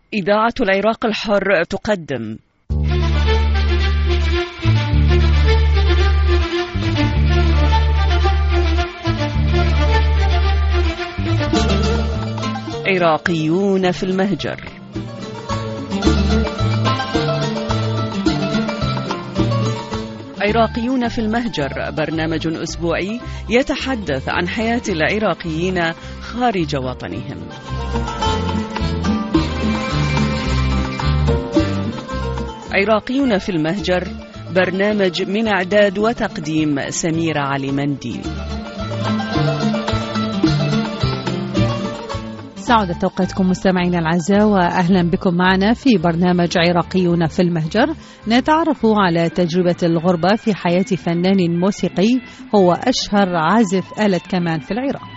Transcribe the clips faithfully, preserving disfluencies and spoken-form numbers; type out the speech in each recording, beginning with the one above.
إذاعة العراق الحر تقدم عراقيون في المهجر. عراقيون في المهجر برنامج أسبوعي يتحدث عن حياة العراقيين خارج وطنهم. عراقيون في المهجر برنامج من إعداد وتقديم سميرة علي منديل. سعادة أوقاتكم مستمعينا الأعزاء، وأهلا بكم معنا في برنامج عراقيون في المهجر، نتعرف على تجربة الغربة في حياة فنان موسيقي هو أشهر عازف آلة كمان في العراق.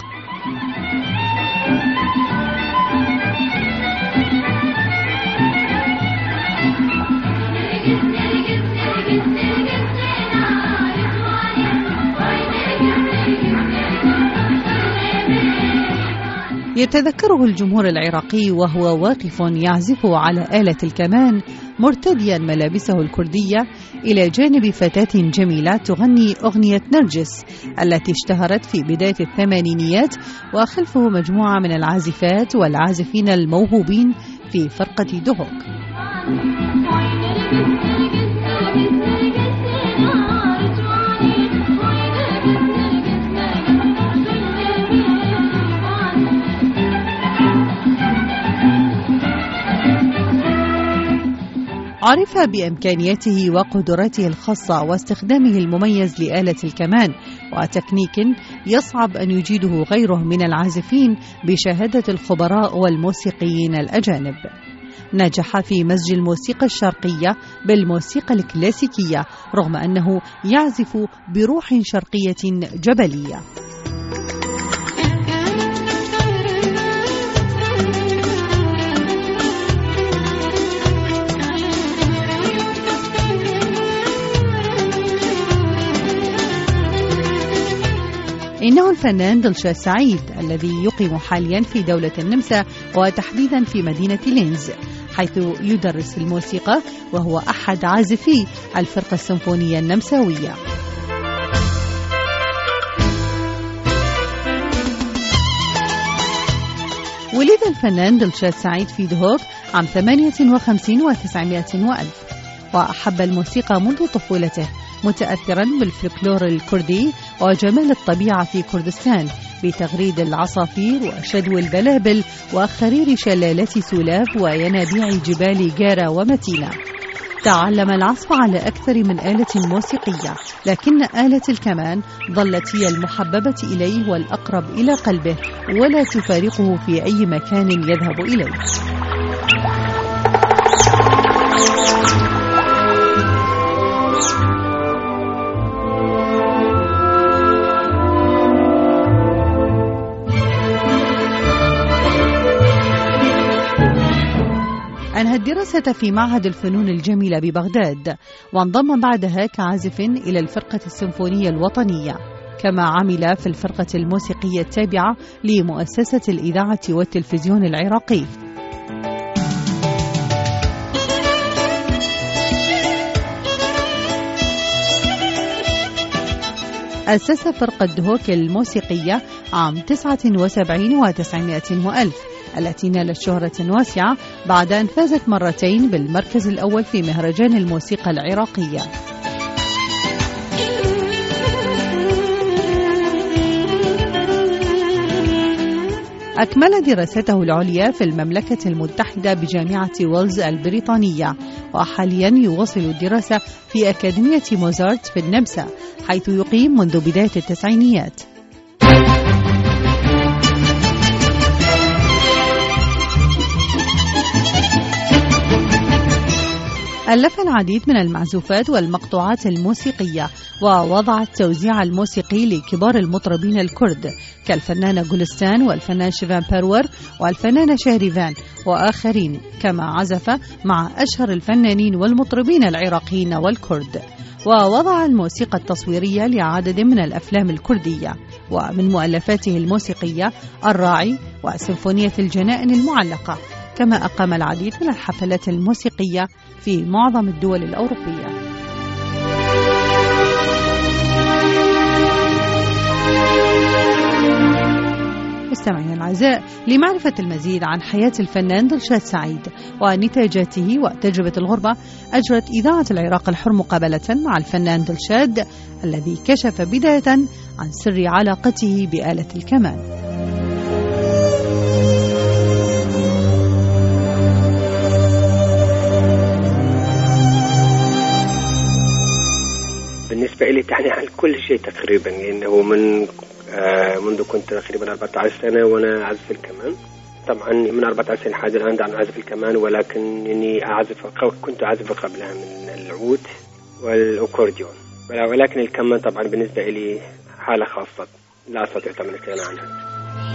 يتذكره الجمهور العراقي وهو واقف يعزف على آلة الكمان مرتديا ملابسه الكردية إلى جانب فتاة جميلة تغني أغنية نرجس التي اشتهرت في بداية الثمانينيات، وخلفه مجموعة من العازفات والعازفين الموهوبين في فرقة دهوك. عرف بإمكانياته وقدراته الخاصة واستخدامه المميز لآلة الكمان، وتكنيك يصعب أن يجيده غيره من العازفين بشهادة الخبراء والموسيقيين الأجانب. نجح في مزج الموسيقى الشرقية بالموسيقى الكلاسيكية رغم أنه يعزف بروح شرقية جبلية. إنه الفنان دلشاد سعيد الذي يقيم حاليا في دولة النمسا وتحديدا في مدينة لينز، حيث يدرس الموسيقى وهو أحد عازفي الفرقة السيمفونية النمساوية. ولد الفنان دلشاد سعيد في دهوك عام ثمانية وخمسين وتسعمائة وألف، وأحب الموسيقى منذ طفولته، متأثرا بالفلكلور الكردي وجمال الطبيعة في كردستان بتغريد العصافير وشدو البلابل وخرير شلالات سولاف وينابيع جبال جارة ومتينة. تعلم العزف على أكثر من آلة موسيقية، لكن آلة الكمان ظلت هي المحببة إليه والأقرب إلى قلبه، ولا تفارقه في أي مكان يذهب إليه. أنهى الدراسة في معهد الفنون الجميلة ببغداد، وانضم بعدها كعازف إلى الفرقة السيمفونية الوطنية، كما عمل في الفرقة الموسيقية التابعة لمؤسسة الإذاعة والتلفزيون العراقي. أسس فرقة دهوك الموسيقية عام تسعة وسبعين وتسعمائة وألف، التي نالت شهرة واسعة بعد أن فازت مرتين بالمركز الأول في مهرجان الموسيقى العراقية. أكمل دراسته العليا في المملكة المتحدة بجامعة ويلز البريطانية، وحاليا يواصل الدراسة في أكاديمية موزارت في النمسا، حيث يقيم منذ بداية التسعينيات. ألف العديد من المعزوفات والمقطوعات الموسيقية، ووضع التوزيع الموسيقي لكبار المطربين الكرد كالفنانة جولستان والفنان شيفان بارور والفنانة شهريفان وآخرين، كما عزف مع أشهر الفنانين والمطربين العراقيين والكرد. ووضع الموسيقى التصويرية لعدد من الأفلام الكردية، ومن مؤلفاته الموسيقية الراعي وسيمفونية الجنائن المعلقة، كما أقام العديد من الحفلات الموسيقية في معظم الدول الأوروبية. مستمعينا الأعزاء، لمعرفة المزيد عن حياة الفنان دلشاد سعيد ونتاجاته وتجربة الغربة، أجرت إذاعة العراق الحر مقابلة مع الفنان دلشاد الذي كشف بداية عن سر علاقته بآلة الكمان. بالنسبة لي تعني عن كل شيء تقريبا، لأنه من آه منذ كنت تقريبا أربعة عشر سنة وأنا أعزف الكمان. طبعا من أربعة عشر سنة حتى الآن دعم أعزف الكمان، ولكن إني أعزف كنت أعزف قبلها من العود والأكورديون، ولكن الكمان طبعا بالنسبة لي حالة خاصة لا أستطيع طبعا الكلام عنها.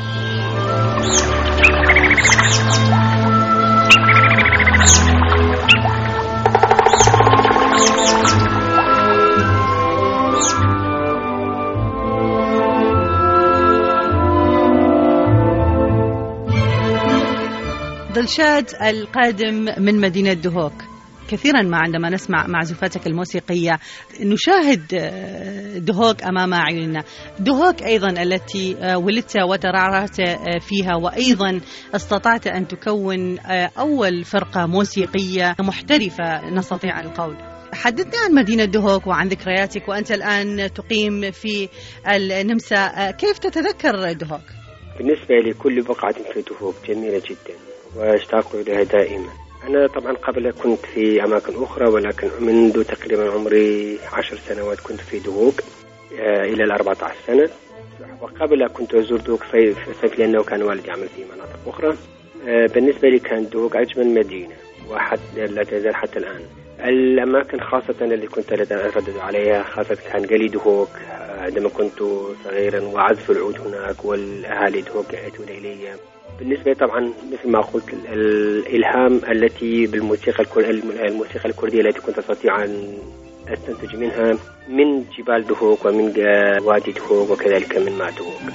دلشاد القادم من مدينة دهوك، كثيرا ما عندما نسمع معزوفاتك الموسيقية نشاهد دهوك أمام أعيننا. دهوك أيضا التي ولدت وترعرعت فيها، وأيضا استطعت أن تكون أول فرقة موسيقية محترفة نستطيع القول. حدثني عن مدينة دهوك وعن ذكرياتك، وأنت الآن تقيم في النمسا، كيف تتذكر دهوك؟ بالنسبة لي كل بقعة في دهوك جميلة جدا واشتاق إليها دائما. أنا طبعا قبل كنت في أماكن أخرى، ولكن منذ تقريبا عمري عشر سنوات كنت في دهوك إلى الأربعة عشر سنة، وقبل كنت أزور دهوك صيف صيف لأنه كان والدي يعمل في مناطق أخرى. بالنسبة لي كان دهوك أجمل مدينة وحتى لا تزال حتى الآن. الأماكن خاصة اللي كنت أتردد عليها خاصة كان قلي دهوك عندما كنت صغيرا وأعزف العود هناك، والأهالي دهوك يأتون إلي. بالنسبة طبعا مثل ما قلت الإلهام التي بالموسيقى الموسيقى الكردية التي كنت أستطيع أن أستنتج منها من جبال دهوك ومن وادي دهوك وكذلك من ماء دهوك.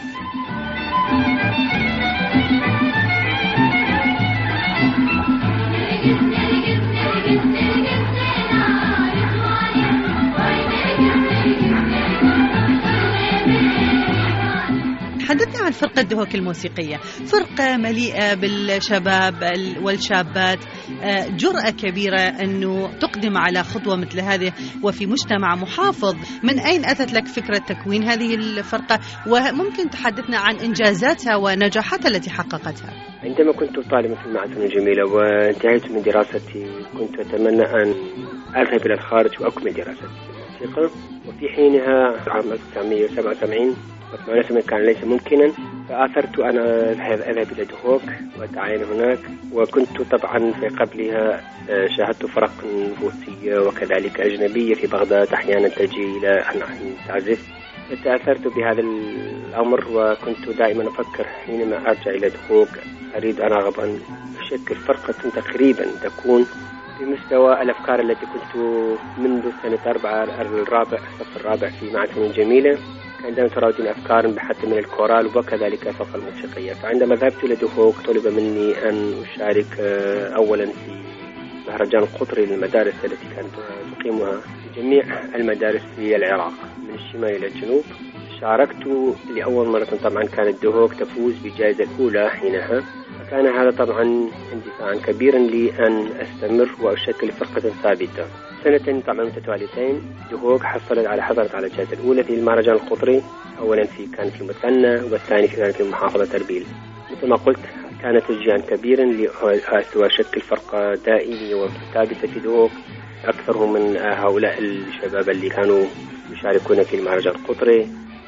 حدثنا عن فرقة دهوك الموسيقية، فرقة مليئة بالشباب والشابات، جرأة كبيرة أنه تقدم على خطوة مثل هذه وفي مجتمع محافظ. من أين أتت لك فكرة تكوين هذه الفرقة، وممكن تحدثنا عن إنجازاتها ونجاحاتها التي حققتها؟ عندما كنت طالبا في المعهد الجميلة وانتهيت من دراستي كنت أتمنى أن أذهب إلى الخارج وأكمل دراستي في الموسيقى، وفي حينها عام ألف وتسعمائة وسبعة وسبعين وثمانية كان ليس ممكنا، فآثرت أنا أذهب إلى دهوك وأتعين هناك. وكنت طبعا في قبلها شاهدت فرق روسية وكذلك أجنبية في بغداد أحيانا تجي إلى أن تعزف، فتأثرت بهذا الأمر وكنت دائما أفكر حينما أرجع إلى دهوك أريد أن أرغب أن أشكل فرقة تقريبا تكون بمستوى الأفكار التي كنت منذ سنة أربعة الرابع الصف الرابع في معهد فنون جميلة عندما تراودين أفكار حتى من الكورال وكذلك الفرقة الموسيقية. فعندما ذهبت إلى دهوك طلب مني أن أشارك أولا في مهرجان قطري للمدارس التي كانت تقيمها في جميع المدارس في العراق من الشمال إلى الجنوب. شاركت لأول مرة، طبعا كانت دهوك تفوز بالجائزة الأولى حينها، فكان هذا طبعا اندفاعا كبيرا لي أن أستمر وأشكل فرقة ثابتة. سنتين طبعا متتاليتين دهوك حصلت على حصلت على الجائزة الأولى في المهرجان القطري، أولا في كان في مثنى والثاني كان في محافظة أربيل. مثل ما قلت كان تشجيعا كبيرا لأشكل فرقة دائمية وثابتة في دهوك، أكثرهم من هؤلاء الشباب اللي كانوا يشاركون في المهرجان القطري،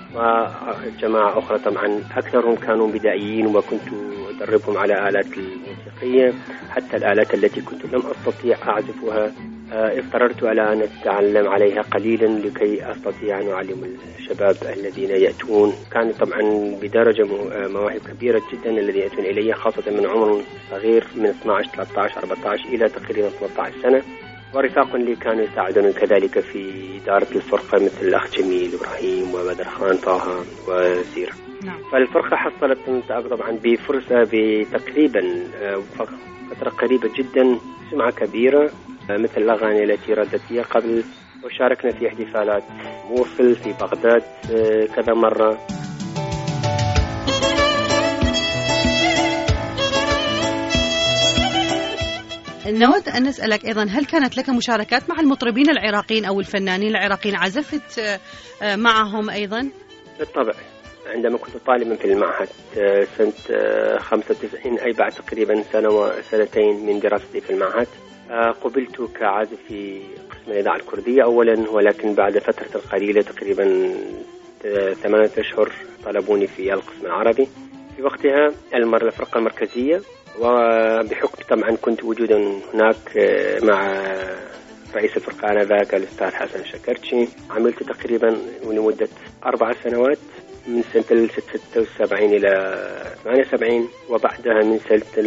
وجماعة أخرى طبعا أكثرهم كانوا بدائيين وكنت أدربهم على آلات الموسيقية، حتى الآلات التي كنت لم أستطيع أعزفها اضطررت على أن أتعلم عليها قليلا لكي أستطيع أن أعلم الشباب الذين يأتون. كان طبعا بدرجة مواهب كبيرة جدا الذين يأتون إلي، خاصة من عمر صغير من اثني عشر ثلاثة عشر أربعة عشر إلى تقريبا ثلاثة عشر سنة، ورفاق لي كانوا يساعدون كذلك في إدارة الفرقة مثل الأخ جميل إبراهيم وبدر خان طه وزير. نعم. فالفرقة حصلت طبعا بفرصة بتقريبا فترة قريبة جدا سمعة كبيرة مثل الأغاني التي ردت فيها قبل، وشاركنا في احتفالات موصل في بغداد كذا مرة. نود أن نسألك أيضا، هل كانت لك مشاركات مع المطربين العراقيين أو الفنانين العراقيين؟ عزفت معهم أيضا؟ بالطبع، عندما كنت طالبا في المعهد سنة خمسة وتسعين، أي بعد تقريبا سنة وسنتين من دراستي في المعهد، قبلت كعازف في قسم الإذاعة الكردية أولا، ولكن بعد فترة قليلة تقريبا ثمانية أشهر طلبوني في القسم العربي. في وقتها المر الفرقة المركزية، وبحكم طبعا كنت وجودا هناك مع رئيس الفرقة آنذاك الأستاذ حسن شكرتشي، عملت تقريبا لمدة أربع سنوات من سنة ستة وسبعين إلى ثمانية وسبعين، وبعدها من سنة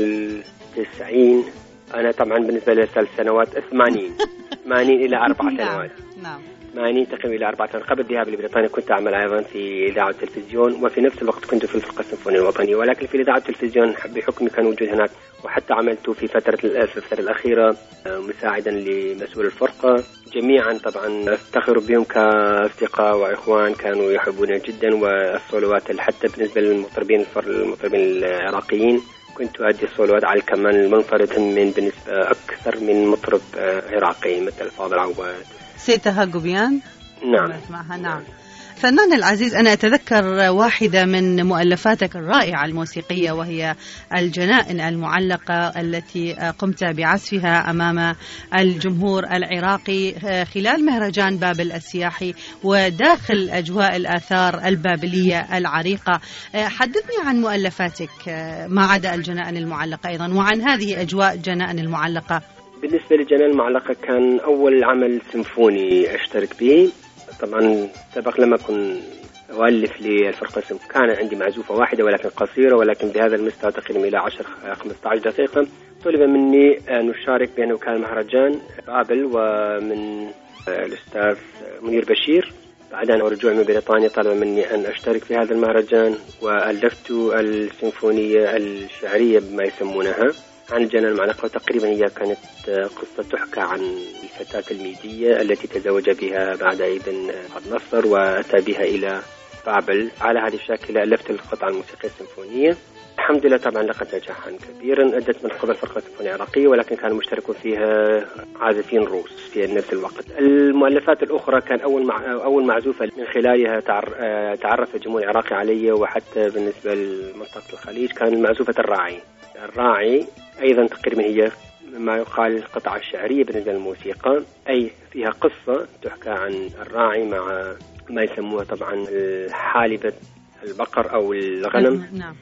التسعين أنا طبعا بالنسبة لثلاث سنوات ثمانين ثمانين إلى أربع سنوات نعم ثمانين تقريبا إلى أربع سنوات. قبل الذهاب لبريطانيا كنت أعمل أيضا في إذاعة التلفزيون، وفي نفس الوقت كنت في الفرقة السيمفونية الوطنية، ولكن في إذاعة التلفزيون بحكم كان وجود هناك، وحتى عملت في فترة الفترة الأخيرة مساعدا لمسؤول الفرقة. جميعا طبعا أفتخر بهم كأصدقاء وإخوان، كانوا يحبوني جدا، والصولوات حتى بالنسبة للمطربين المطربين العراقيين كنت أؤدي الصولوات على الكمان المنفرد من بالنسبة أكثر من مطرب عراقي مثل فاضل عواد، سيتها قبيان. نعم معها. نعم. فنان العزيز، أنا أتذكر واحدة من مؤلفاتك الرائعة الموسيقية، وهي الجنائن المعلقة التي قمت بعزفها أمام الجمهور العراقي خلال مهرجان بابل السياحي وداخل أجواء الآثار البابلية العريقة. حدثني عن مؤلفاتك ما عدا الجنائن المعلقة أيضا، وعن هذه أجواء الجنائن المعلقة. بالنسبة للجنائن المعلقة كان أول عمل سيمفوني أشترك به. طبعا سبق لما كنت أؤلف للفرقة السيمفونية كان عندي معزوفة واحدة ولكن قصيرة، ولكن بهذا المستوى تقريبا إلى عشر خمسة عشر دقيقة. طلب مني أن أشارك بأن وكالة مهرجان بابل ومن الأستاذ منير بشير. بعد أن رجوع من بريطانيا طلب مني أن أشترك في هذا المهرجان، وألفت السيمفونية الشعرية بما يسمونها عن الجنائن المعلقة. تقريبا هي كانت قصة تحكى عن الفتاة الميدية التي تزوج بها بعد ابن عبد النصر وأتى بها إلى بابل. على هذا الشكل ألفت القطعة الموسيقية السيمفونية. الحمد لله طبعا لقد نجاحا كبيرا، أدت من قبل الفرقة السيمفونية العراقية، ولكن كانوا مشتركون فيها عازفين روس في نفس الوقت. المؤلفات الأخرى كان أول مع أول معزوفة من خلالها تعرف الجمهور العراقي علي، وحتى بالنسبة لمنطقة الخليج كان معزوفة الراعي. الراعي أيضا تقريبا هي ما يقال القطعة الشعرية بالنسبة للموسيقى، أي فيها قصة تحكى عن الراعي مع ما يسموها طبعا حالبة البقر أو الغنم. نعم.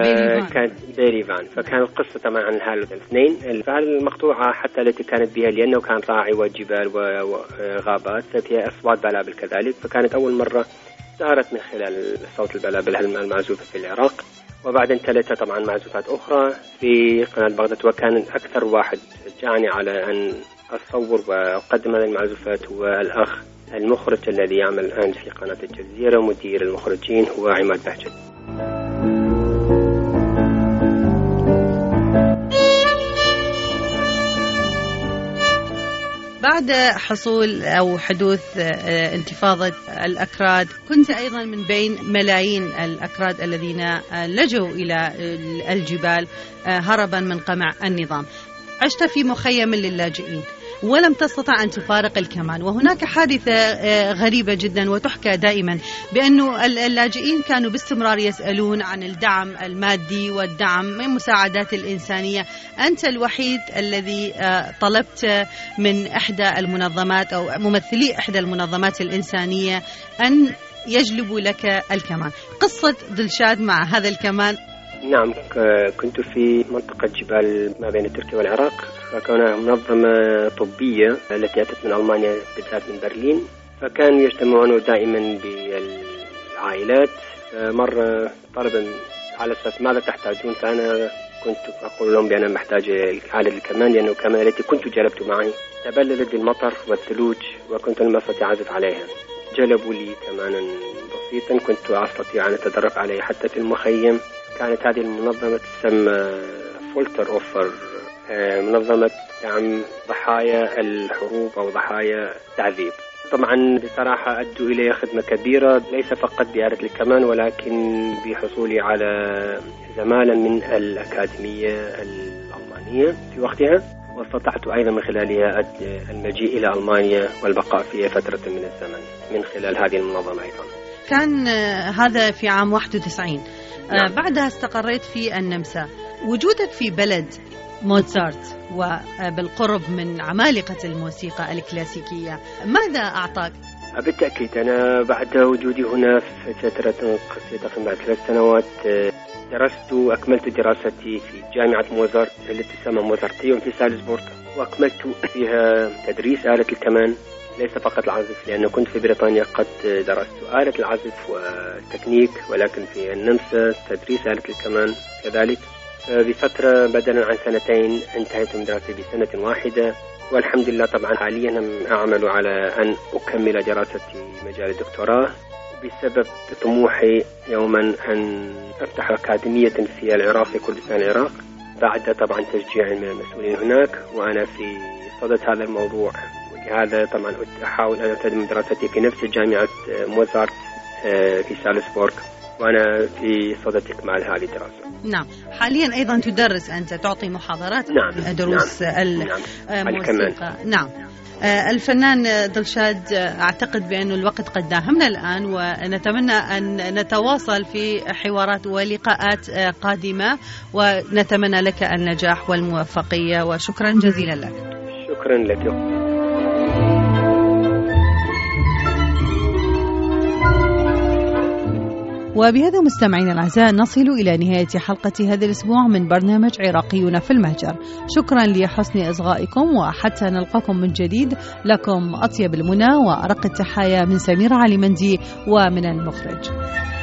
فكانت بيريفان، فكان القصة طبعا عن هذول الاثنين. فهذه المقطوعة حتى التي كانت بها لأنه كان راعي وجبال وغابات، فيها أصوات بلابل كذلك، فكانت أول مرة ظهرت من خلال صوت البلابل المعزوفة في العراق. وبعدين تلتها طبعا معزوفات أخرى في قناة بغداد، وكان أكثر واحد شجعني على أن أصور وأقدم هذه المعزوفات هو الأخ المخرج الذي يعمل الآن في قناة الجزيرة، مدير المخرجين هو عماد بهجت. بعد حصول أو حدوث انتفاضة الأكراد، كنت أيضا من بين ملايين الأكراد الذين لجوا إلى الجبال هربا من قمع النظام. عشت في مخيم للاجئين ولم تستطع أن تفارق الكمان. وهناك حادثة غريبة جدا وتحكى دائما بأنه اللاجئين كانوا باستمرار يسألون عن الدعم المادي والدعم من المساعدات الإنسانية. أنت الوحيد الذي طلبت من إحدى المنظمات أو ممثلي إحدى المنظمات الإنسانية أن يجلبوا لك الكمان. قصة دلشاد مع هذا الكمان. نعم، كنت في منطقة جبال ما بين تركيا والعراق، فكان منظمة طبية التي أتت من ألمانيا بالذات من برلين، فكانوا يجتمعون دائما بالعائلات. مرة طلبا على أساس ماذا تحتاجون، فأنا كنت أقول لهم بأن محتاج عدد الكمان، لأنه الكمان التي كنت جلبت معي تبللت بالمطر والثلوج وكنت لم أستطع أعزف عليها. جلبوا لي كمانا بسيطا كنت أستطيع أن أتدرب عليه حتى في المخيم. كانت هذه المنظمة تسمى فولتر أوفر منظمة دعم ضحايا الحروب أو ضحايا التعذيب. طبعا بصراحة أدوا إلي خدمة كبيرة، ليس فقط بآلة الكمان ولكن بحصولي على زمالة من الأكاديمية الألمانية في وقتها، واستطعت أيضا من خلالها المجيء إلى ألمانيا والبقاء فيها فترة من الزمن من خلال هذه المنظمة أيضا. كان هذا في عام واحد وتسعين. نعم. بعدها استقريت في النمسا. وجودك في بلد موزارت وبالقرب من عمالقة الموسيقى الكلاسيكية ماذا أعطاك؟ بالتأكيد أنا بعد وجودي هنا في فترة قصيرة تقريبا بعد ثلاث سنوات درست وأكملت دراستي في جامعة موزارت التي تسمى موزارتيوم في سالزبورغ، وأكملت فيها تدريس آلة الكمان، ليس فقط العزف، لأنه كنت في بريطانيا قد درست آلة العزف والتكنيك، ولكن في النمسا تدريس آلة الكمان كذلك. بفترة بدلا عن سنتين انتهيت من دراستي بسنة واحدة، والحمد لله. طبعا حاليا أعمل على أن أكمل دراستي مجال الدكتوراه بسبب طموحي يوما أن أفتح أكاديمية في العراق في كردستان العراق، بعد طبعا تشجيع من المسؤولين هناك، وأنا في صدد هذا الموضوع. ولهذا طبعا أحاول أن أتم دراستي في نفس جامعة موزارت في سالزبورغ، وأنا في صدد إكمال هذه الدراسة. نعم. حاليا أيضا تدرس أنت، تعطي محاضرات. نعم. دروس نعم. الموسيقى. نعم. الفنان دلشاد، أعتقد بأن الوقت قد داهمنا الآن، ونتمنى أن نتواصل في حوارات ولقاءات قادمة، ونتمنى لك النجاح والموفقية، وشكرا جزيلا لك. شكرا لك. وبهذا مستمعينا الأعزاء نصل إلى نهاية حلقة هذا الأسبوع من برنامج عراقيون في المهجر. شكرا لحسن إصغائكم، وحتى نلقاكم من جديد لكم أطيب المنى وأرق التحايا من سمير علي مندي ومن المخرج.